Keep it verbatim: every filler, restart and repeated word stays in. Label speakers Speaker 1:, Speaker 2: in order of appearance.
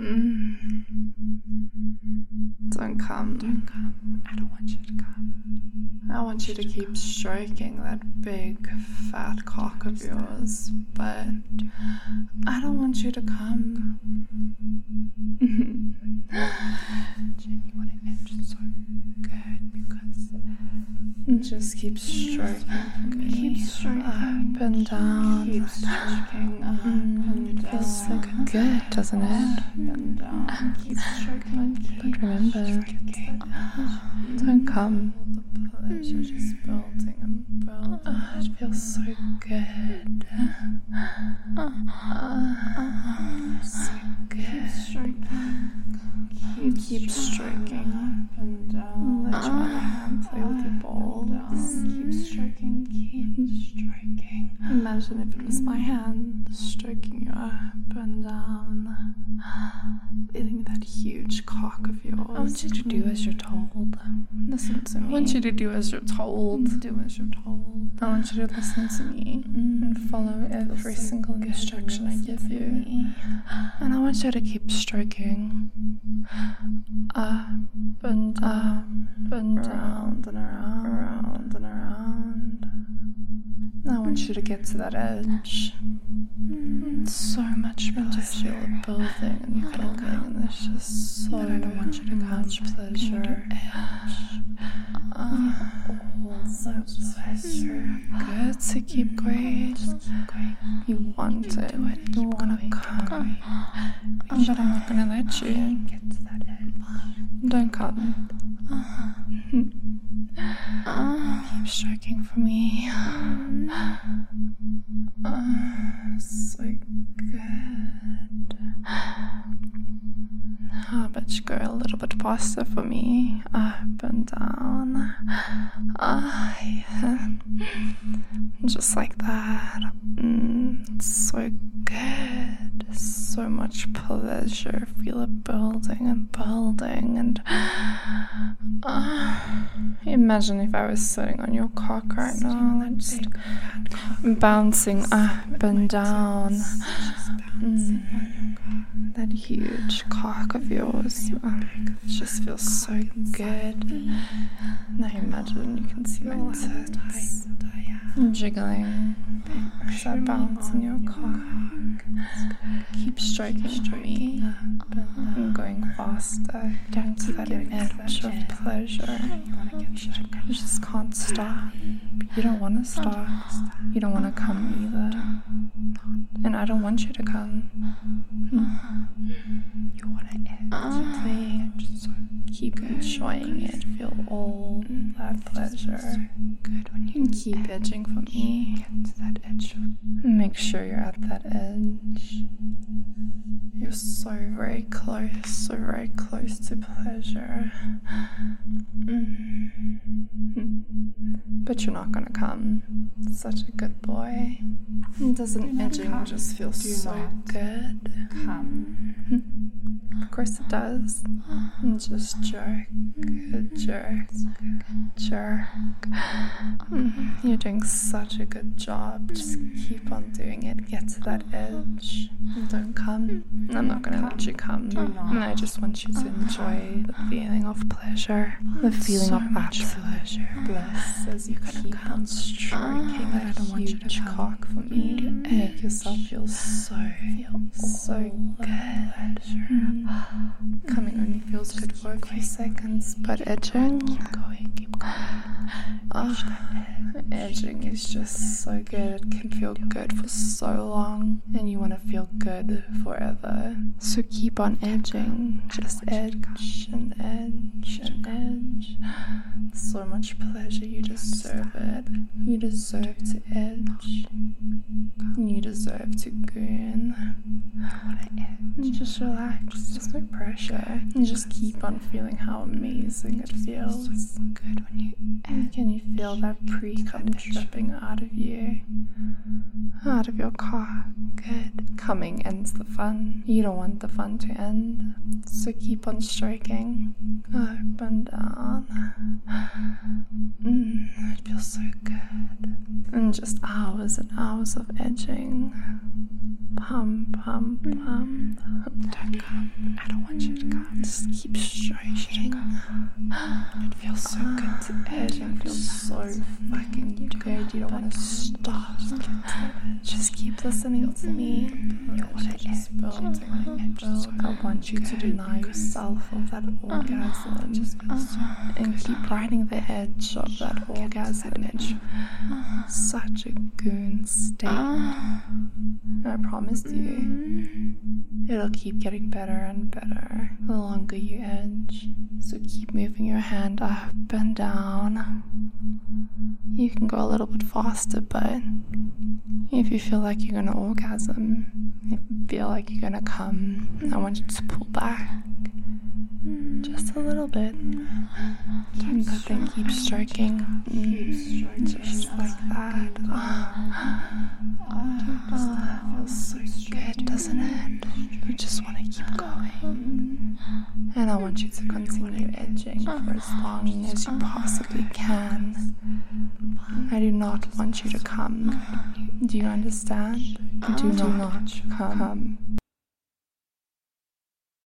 Speaker 1: Mm. Don't come.
Speaker 2: Don't come. I don't want you to come.
Speaker 1: I want you to keep stroking that big fat cock of yours, but I don't want you to come.
Speaker 2: Jen, you want to itch so good because
Speaker 1: just keep stroking.
Speaker 2: Keep stroking.
Speaker 1: Up and down.
Speaker 2: Keep stroking. Up and down.
Speaker 1: Feels so good, doesn't it?
Speaker 2: Up and down. Keep stroking.
Speaker 1: But remember, don't come.
Speaker 2: Pleasure just building and building.
Speaker 1: Oh, it feels so good. Oh, so good.
Speaker 2: Keep stroking.
Speaker 1: Keep, keep stroking.
Speaker 2: Up and down.
Speaker 1: Let your other hand play with your balls.
Speaker 2: Keep stroking. Keep stroking.
Speaker 1: Imagine if it was my hand stroking you up and down, feeling that huge cock of yours.
Speaker 2: I want you to do as you're told. Listen to me.
Speaker 1: I want you to do as you're told.
Speaker 2: Do as you're told.
Speaker 1: I want you to listen to me and follow every single instruction I give you. And I want you to keep stroking up and up and around and around, around and around. I want you to get to that edge. So much pleasure. Just feel it building and building, and there's just so
Speaker 2: I don't want you to
Speaker 1: much pleasure. Uh,
Speaker 2: all so pleasure.
Speaker 1: Good to keep going.
Speaker 2: Just keep going.
Speaker 1: You want it. You want to come. But I'm not going to let you.
Speaker 2: Get to that edge.
Speaker 1: Don't come.
Speaker 2: Uh-huh.
Speaker 1: Uh, keep stroking for me. Uh, so good. I bet you go a little bit faster for me. Up and down. Ah, yeah. Just like that. Mm, it's so good. So much pleasure. Feel it building and building. And uh, imagine if I was sitting on your cock right now, just bouncing up and down. Mm, that huge cock of yours. Uh, it just feels so good. Now imagine you can see my tits jiggling as I bounce on your cock. Keep stroking for me. I'm going faster down to that edge of pleasure. You just can't stop. You don't want to stop. You don't want to come either. And I don't want you to come.
Speaker 2: You want to edge.
Speaker 1: Please keep enjoying it. Feel all that pleasure.
Speaker 2: Good when you
Speaker 1: And keep edging for me.
Speaker 2: get to that edge.
Speaker 1: Make sure you're at that edge. You're so very close, so very close to pleasure. Mm. But you're not gonna come. Such a good boy. Doesn't edging
Speaker 2: come.
Speaker 1: just feel
Speaker 2: Do
Speaker 1: so
Speaker 2: not
Speaker 1: good?
Speaker 2: Come.
Speaker 1: Of course it does. And just jerk, jerk, jerk. Mm, You're doing such a good job. Just keep on doing it. Get to that edge. Don't come. I'm not going to let you come. And I just want you to enjoy the feeling of pleasure. The feeling
Speaker 2: So
Speaker 1: of
Speaker 2: much
Speaker 1: absolute bliss as you keep on stroking
Speaker 2: But I
Speaker 1: that
Speaker 2: don't want you to
Speaker 1: huge
Speaker 2: come.
Speaker 1: cock for me. You make yourself feel so, so good. Mm. Coming only feels good for a few seconds, but edging,
Speaker 2: Keep going. Keep going.
Speaker 1: oh, edging is just so good. It can feel good for so long, and you want to feel good forever. So keep on edging. Just edge and edge and edge. So much pleasure. You deserve it. You deserve to edge. You deserve to grin.
Speaker 2: I want to edge.
Speaker 1: And just relax. There's no pressure. And just keep on feeling how amazing it feels.
Speaker 2: So good when you edge.
Speaker 1: Can you feel that pre-cum dripping out of you? Out of your cock.
Speaker 2: Good.
Speaker 1: Coming ends the fun. You don't want the fun to end. So keep on stroking. Up and down. Mm, it feels so good. And just hours and hours of edging. Pump, pump, pump.
Speaker 2: Don't come. I don't want you to come.
Speaker 1: Just keep stroking.
Speaker 2: It feels so good to edge.
Speaker 1: It feels so fucking good. You don't want to stop. Just keep listening to me.
Speaker 2: You want to
Speaker 1: Just building and building. I want you to deny yourself of that orgasm.
Speaker 2: Just feels so
Speaker 1: And keep riding the edge of that orgasm. Such a goon state. I promise you, it'll keep getting better and better the longer you edge. So keep moving your hand up and down. You can go a little bit faster, but if you feel like you're gonna orgasm, if you feel like you're gonna come, I want you to pull back just a little bit. And but then keep stroking. Mm, just like that. Oh, oh, it feels so good, doesn't it? You just want to keep going. And I want you to continue edging for as long as you possibly can. I do not want you to come. Do you understand? Do not come.